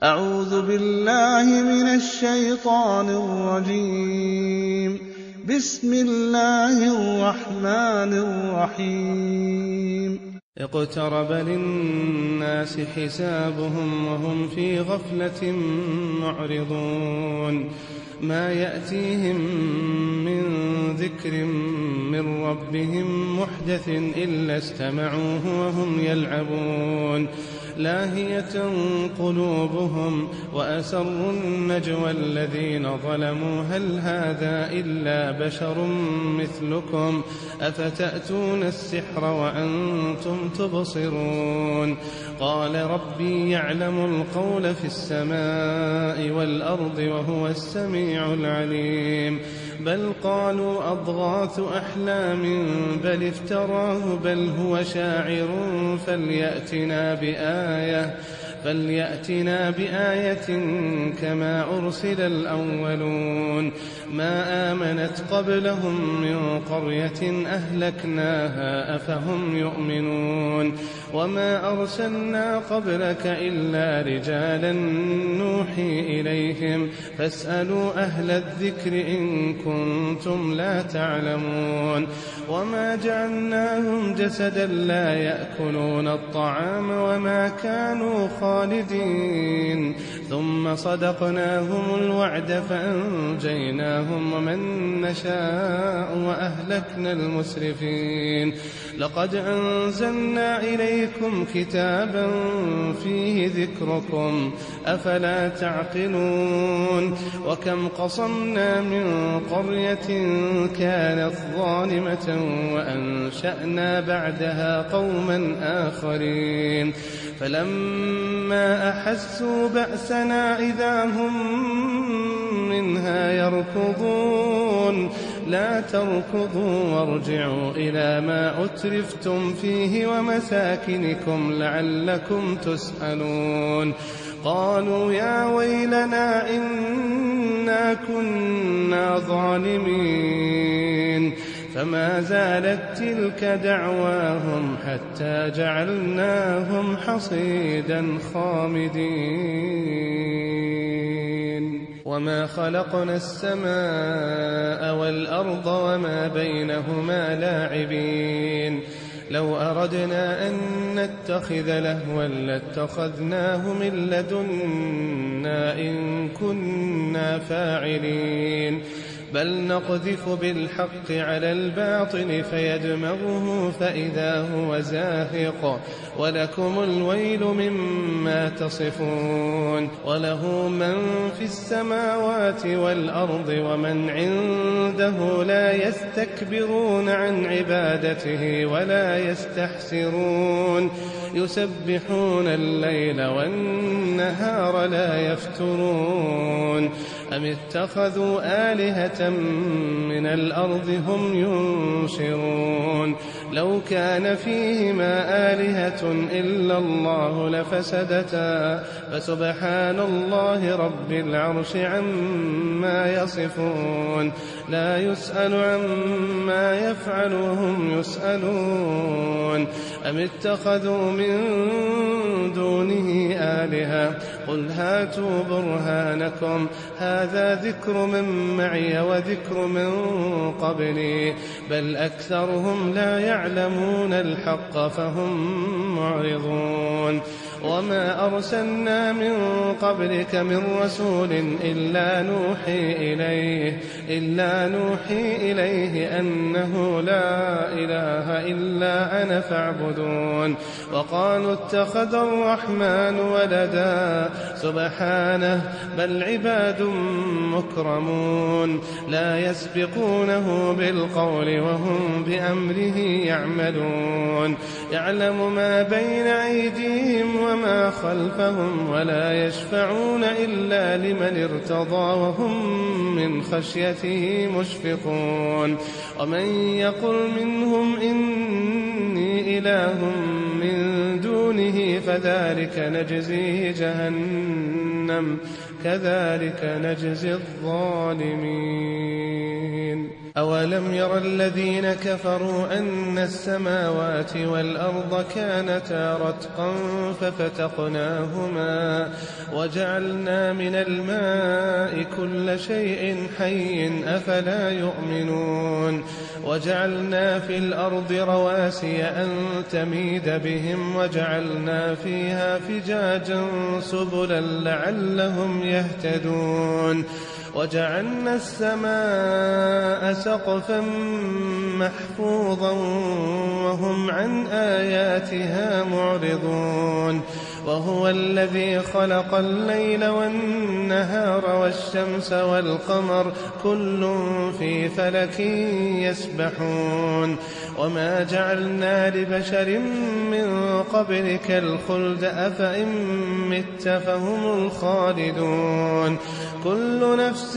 أعوذ بالله من الشيطان الرجيم. بسم الله الرحمن الرحيم. اقترب للناس حسابهم وهم في غفلة معرضون ما يأتيهم من ذكر من ربهم محدث إلا استمعوه وهم يلعبون لاهية قلوبهم وأسروا النجوى الذين ظلموا هل هذا إلا بشر مثلكم أفتأتون السحر وأنتم تبصرون قال ربي يعلم القول في السماء والأرض وهو السميع العليم بل قالوا أضغاث أحلام بل افتراه بل هو شاعر فليأتنا بآية كما أرسل الأولون ما آمنت قبلهم من قرية أهلكناها أفهم يؤمنون وما أرسلنا قبلك إلا رجالا نوحي إليهم فاسألوا أهل الذكر إن كنتم لا تعلمون وما جعلناهم جسدا لا يأكلون الطعام وما كانوا خالدين ثم صدقناهم الوعد فأنجيناهم ومن نشاء وأهلكنا المسرفين لقد أنزلنا إليكم كتابا فيه ذكركم أفلا تعقلون وكم قصمنا من قرية كانت ظالمة وأنشأنا بعدها قوما آخرين فلما أحسوا بأسنا إذا هم منها يركضون لا تركضوا وارجعوا إلى ما أترفتم فيه ومساكنكم لعلكم تسألون قالوا يا ويلنا إنا كنا ظالمين فما زالت تلك دعواهم حتى جعلناهم حصيدا خامدين وما خلقنا السماء والأرض وما بينهما لاعبين لو أردنا أن نتخذ لهوا لاتخذناه من لدنا إن كنا فاعلين بل نقذف بالحق على الباطل فيدمغه فإذا هو زاهق ولكم الويل مما تصفون وله من في السماوات والأرض ومن عنده لا يستكبرون عن عبادته ولا يستحسرون يسبحون الليل والنهار لا يفترون أم اتخذوا آلهة من الأرض هم ينشرون لو كان فيهما آلهة إلا الله لفسدتا فسبحان الله رب العرش عما يصفون لا يسأل عما يفعل وهم يسألون أم اتخذوا من دونه آلهة قل هاتوا برهانكم هذا ذكر من معي وذكر من قبلي بل أكثرهم لا يعلمون الحق فهم معرضون وما أرسلنا من قبلك من رسول إلا نوحي إليه أنه لا إله إلا أنا فاعبدون وقالوا اتخذ الرحمن ولدا سبحانه بل عباد مكرمون لا يسبقونه بالقول وهم بأمره يعملون يعلم ما بين أيديهم وما خلفهم ولا يشفعون إلا لمن ارتضى وهم من خشيته مشفقون ومن يقل منهم إني إله من دون دونه فذلك نجزيه جهنم كذلك نجزي الظالمين. أولم ير الذين كفروا أن السماوات والأرض كانتا رتقا ففتقناهما وجعلنا من الماء كل شيء حي أفلا يؤمنون وجعلنا في الأرض رواسي أن تميد بهم وجعلنا فيها فجاجا سبلا لعلهم يهتدون وجعلنا السماء سقفا محفوظا وهم عن آياتها معرضون وهو الذي خلق الليل والنهار والشمس والقمر كل في فلك يسبحون وما جعلنا لبشر من قبلك الخلد أفإن مت فهم الخالدون كل نفس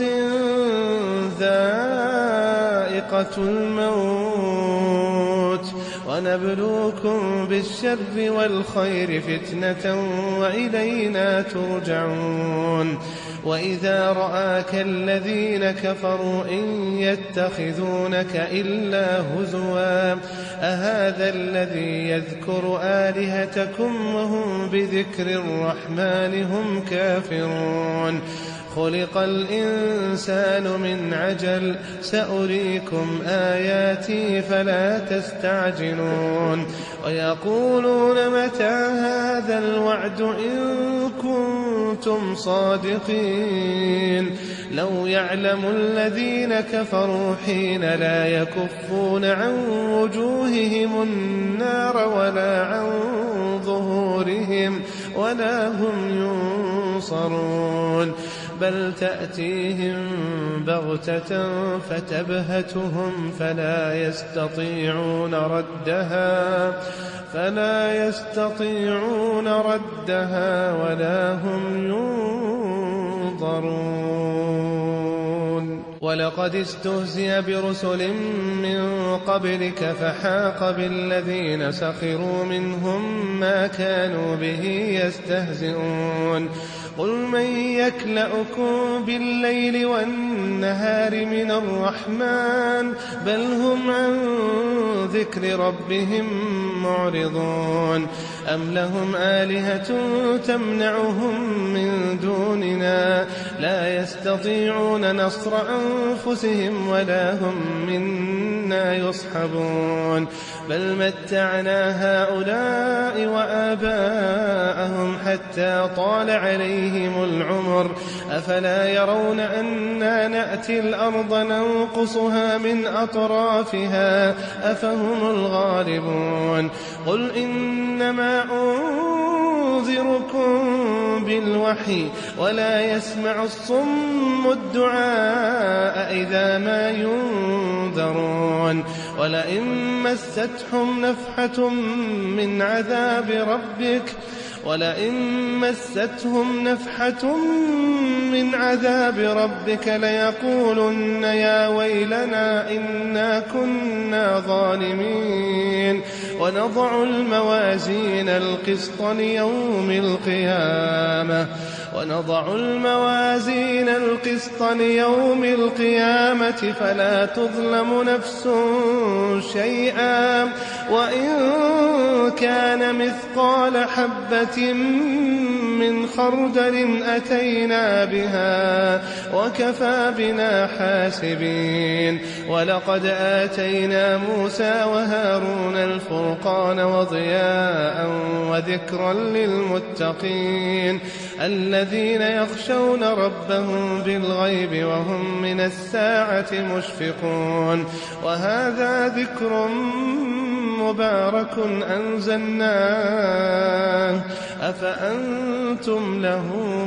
ذائقة الموت ونبلوكم بالشر والخير فتنة وإلينا ترجعون وإذا رآك الذين كفروا إن يتخذونك إلا هزوا أهذا الذي يذكر آلهتكم وهم بذكر الرحمن هم كافرون خلق الإنسان من عجل سأريكم آياتي فلا تستعجلون ويقولون متى هذا الوعد إن كنتم صادقين لو يعلم الذين كفروا حين لا يكفون عن وجوههم النار ولا عن ظهورهم ولا هم ينصرون بل تأتيهم بغتة فتبهتهم فلا يستطيعون ردها ولا هم ينظرون ولقد استهزئ برسل من قبلك فحاق بالذين سخروا منهم ما كانوا به يستهزئون قل من يكلؤكم بالليل والنهار من الرحمن بل هم عن ذكر ربهم معرضون أم لهم آلهة تمنعهم من دوننا لا يستطيعون نصر أنفسهم ولا هم منا يصحبون بل متعنا هؤلاء وآباءهم حتى طال عليهم العمر أفلا يرون أنا نأتي الأرض ننقصها من أطرافها أفهم الغالبون قل إنما أنذركم بالوحي ولا يسمع الصم الدعاء إذا ما ينذرون ولئن مستهم نفحة من عذاب ربك ليقولن يا ويلنا إنا كنا ظالمين ونضع الموازين القسط ليوم القيامة فلا تظلم نفس شيئا وإن كان مثقال حبة من خردل أتينا بها وكفى بنا حاسبين ولقد آتينا موسى وهارون الفرقان وضياء وذكرا للمتقين الذين يخشون ربهم بالغيب وهم من الساعة مشفقون وهذا ذكر مبارك أنزلناه أفأنتم له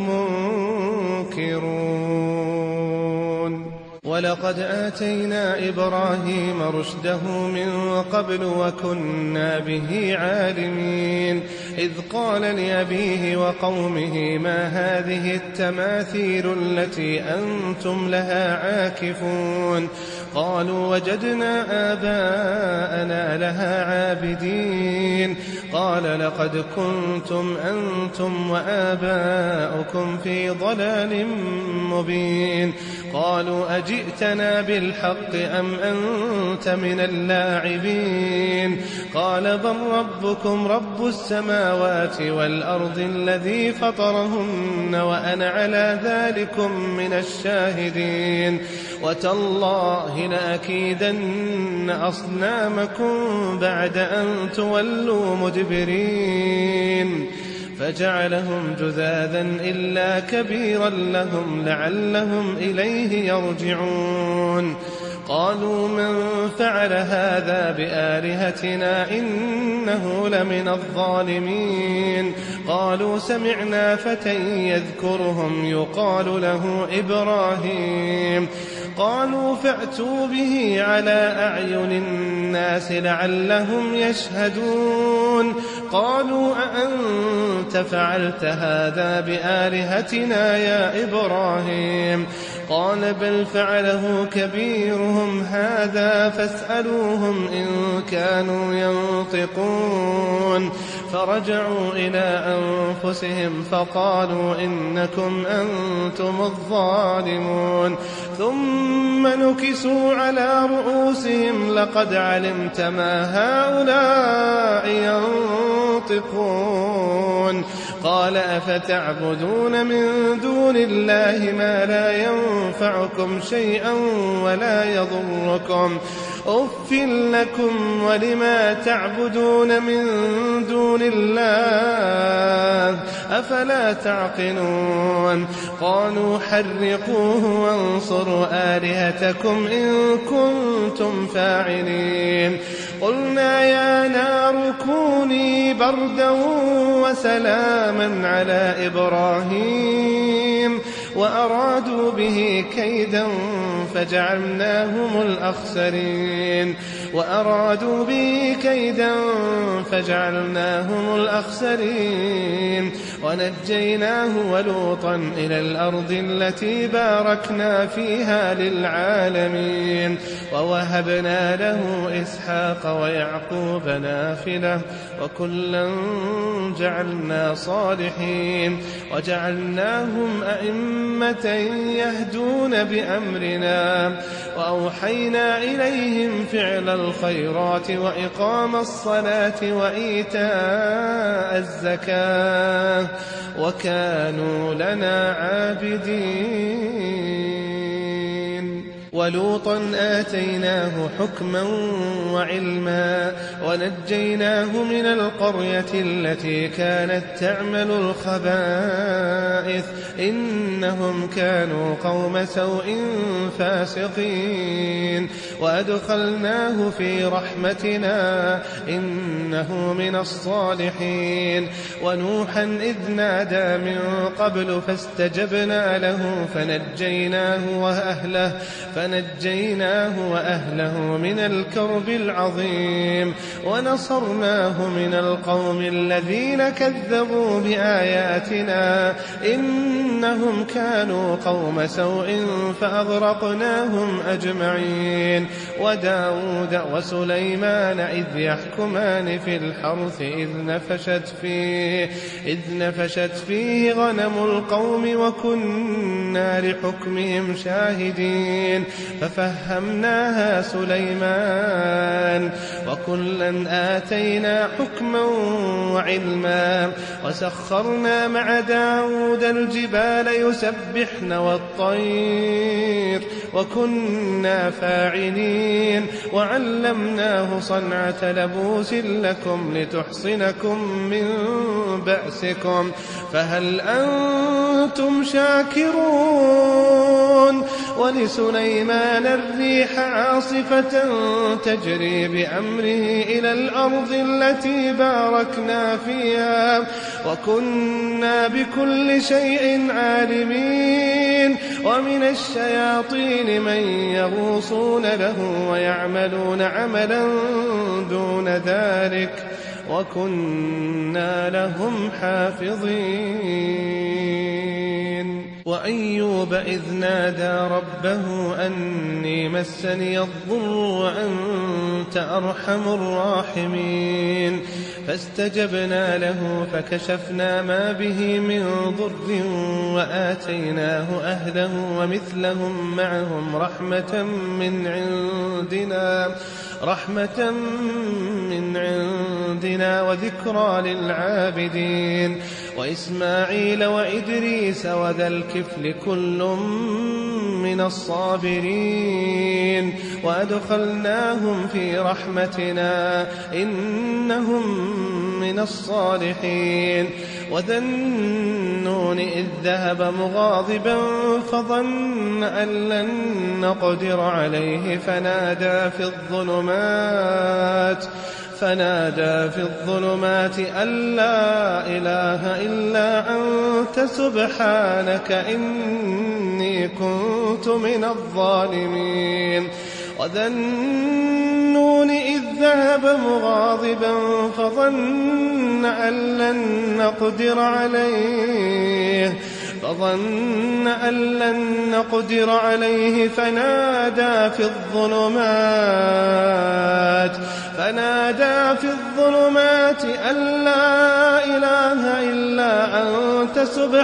منكرون ولقد آتينا إبراهيم رشده من قبل وكنا به عالمين إذ قال لأبيه وقومه ما هذه التماثيل التي أنتم لها عاكفون قالوا وجدنا آباءنا لها عابدين قال لقد كنتم أنتم وآباؤكم في ضلال مبين قالوا أجئتنا بالحق أم أنت من اللاعبين قال بل ربكم رب السماوات والأرض الذي فطرهن وأنا على ذلكم من الشاهدين وتالله لأكيدن أصنامكم بعد أن تولوا مدبرين فجعلهم جذاذا إلا كبيرا لهم لعلهم إليه يرجعون قالوا من فعل هذا بآلهتنا إنه لمن الظالمين قالوا سمعنا فتى يذكرهم يقال له إبراهيم قالوا فأتوا به على أعين الناس لعلهم يشهدون قالوا أأنت فعلت هذا بآلهتنا يا إبراهيم قال بل فعله كبيرهم هذا فاسألوهم إن كانوا ينطقون فرجعوا إلى أنفسهم فقالوا إنكم أنتم الظالمون ثم نكسوا على رؤوسهم لقد علمت ما هؤلاء ينطقون قال أفتعبدون من دون الله ما لا ينفعكم شيئا ولا يضركم أف لكم ولما تعبدون من دون الله أفلا تعقلون قالوا حرقوه وانصروا آلهتكم إن كنتم فاعلين قلنا يا نار كوني بردا وسلاما على إبراهيم وأرادوا به كيدا فجعلناهم الأخسرين ونجيناه ولوطا إلى الأرض التي باركنا فيها للعالمين ووهبنا له إسحاق ويعقوب نافلة وكلا جعلنا صالحين وجعلناهم أئمة يهدون بأمرنا وأوحينا إليهم فعل الخيرات وإقام الصلاة وإيتاء الزكاة وكانوا لنا عابدين ولوطا آتيناه حكما وعلما ونجيناه من القرية التي كانت تعمل الخبائث إنهم كانوا قوم سوء فاسقين وأدخلناه في رحمتنا إنه من الصالحين ونوحا إذ نادى من قبل فاستجبنا له فنجيناه وأهله من الكرب العظيم ونصرناه من القوم الذين كذبوا بآياتنا إنهم كانوا قوم سوء فأغرقناهم أجمعين وداود وسليمان إذ يحكمان في الحرث إذ نفشت فيه غنم القوم وكنا لحكمهم شاهدين ففهمناها سليمان وكلا آتينا حكما وعلما وسخرنا مع داود الجبال يسبحن والطير وكنا فاعلين وعلمناه صنعة لبوس لكم لتحصنكم من بأسكم فهل أنتم شاكرون ولسليمان الريح عاصفة تجري بأمره إلى الأرض التي باركنا فيها وكنا بكل شيء عالمين ومن الشياطين من يغوصون له ويعملون عملا دون ذلك وكنا لهم حافظين. وأيوب إذ نادى ربه أني مسني الضر وأنت أرحم الراحمين فاستجبنا له فكشفنا ما به من ضر وآتيناه أهله ومثلهم معهم رحمة من عندنا وذكرى للعابدين. وإسماعيل وإدريس وذا الكفل كل من الصابرين وأدخلناهم في رحمتنا إنهم من الصالحين. وذا النون إذ ذهب مغاضبا فظن أن لن نقدر عليه فنادى في الظلمات أن لا إله إلا أنت سبحانك إني كنت من الظالمين. وذا النون إذ ذهب مغاضبا فظن أن لن نقدر عليه فنادى في الظلمات أن لا إله إلا أنت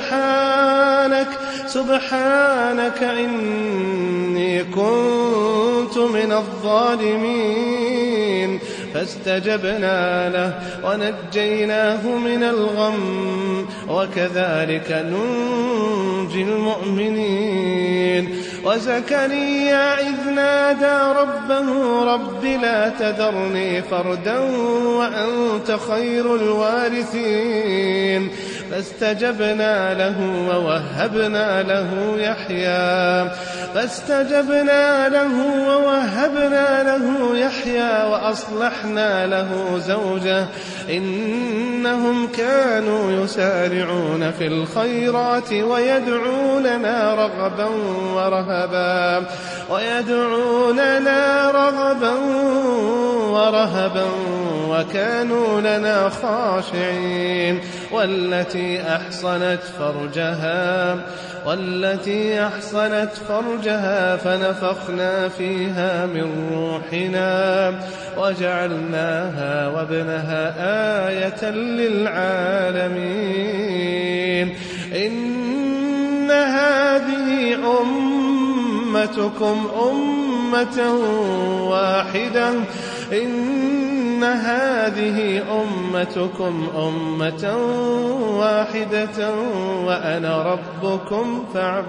سبحانك إني كنت من الظالمين. فاستجبنا له ونجيناه من الغم وكذلك ننجي المؤمنين. وزكريا إذ نادى ربه رب لا تذرني فردا وأنت خير الوارثين فاستجبنا له ووهبنا له يحيى وأصلحنا له زوجه إنهم كانوا يسارعون في الخيرات ويدعوننا رغبا ورهبا وكانوا لنا خاشعين. والتي أحصنت فرجها فنفخنا فيها من روحنا وجعلناها وابنها آية للعالمين. إن هذه أمتكم أمة واحدة وأنا ربكم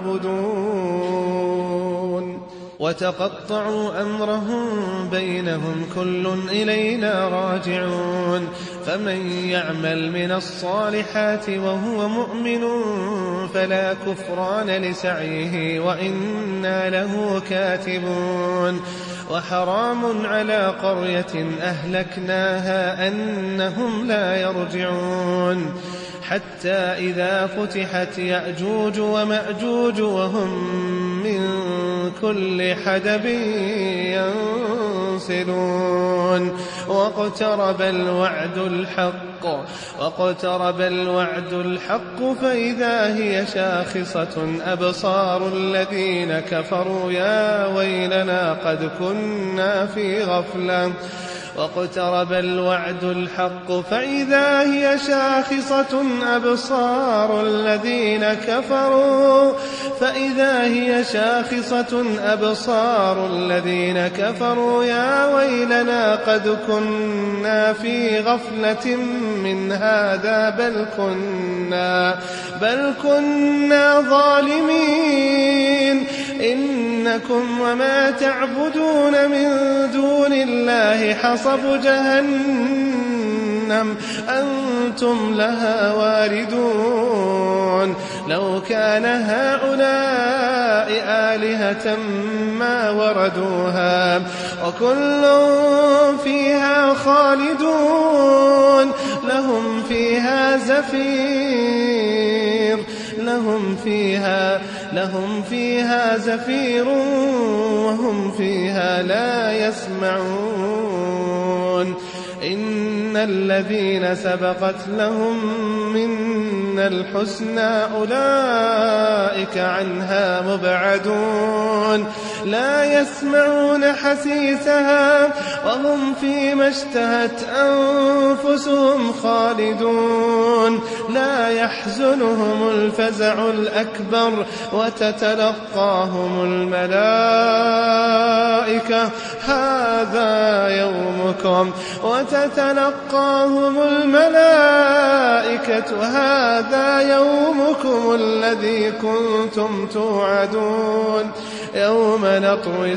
فاعبدون. وتقطعوا أمرهم بينهم كل إلينا راجعون. فمن يعمل من الصالحات وهو مؤمن فلا كفران لسعيه وإنا له كاتبون. وحرام على قرية أهلكناها أنهم لا يرجعون حتى إذا فتحت يأجوج ومأجوج وهم من كل حدب ينسلون. واقترب الوعد الحق فإذا هي شاخصة أبصار الذين كفروا يا ويلنا قد كنا في غفلة. واقترب الوعد الحق فإذا هي شاخصة أبصار الذين كفروا يا ويلنا قد كنا في غفلة من هذا بل كنا ظالمين. إنكم وما تعبدون من دون الله حصب جهنم أنتم لها واردون. لو كان هؤلاء آلهة ما وردوها وكل فيها خالدون لهم فيها زفير وهم فيها لا يسمعون. إن الذين سبقت لهم منا الحسنى أولئك عنها مبعدون لا يسمعون حسيسها وهم فيما اشتهت أنفسهم خالدون لا يحزنهم الفزع الأكبر وتتلقاهم الملائكة هذا يومكم هذا يومكم الذي كنتم توعدون يوم نطوي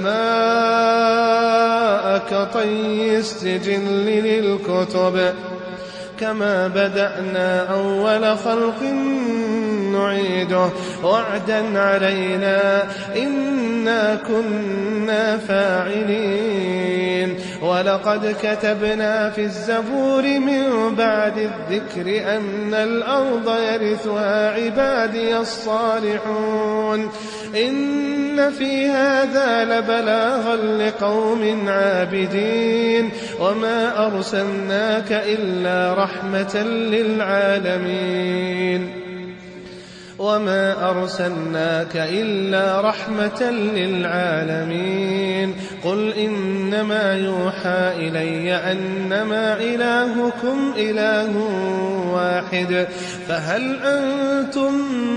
السماء كطي السجل للكتب كما بدأنا أول خلق نعيده وعدا علينا إنا كنا فاعلين ولقد كتبنا في الزبور من بعد الذكر أن الأرض يرثها عبادي الصالحون إن في هذا لبلاغا لقوم عابدين وما أرسلناك إلا رحمة للعالمين قل إنما يوحى إلي أنما إلهكم إله واحد فهل أنتم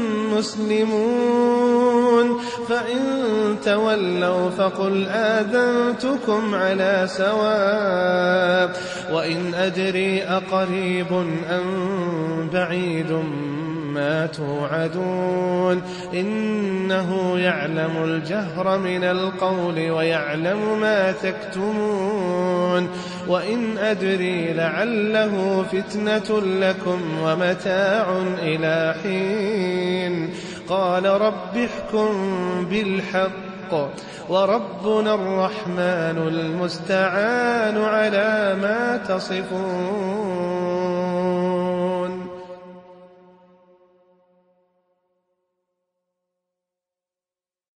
مسلمون فإن تولوا فقل آذنتكم على سواء وإن أدري أقريب أم بعيد ما توعدون إنه يعلم الجهر من القول ويعلم ما تكتمون وإن أدري لعله فتنة لكم ومتاع إلى حين قال رب احكم بالحق وربنا الرحمن المستعان على ما تصفون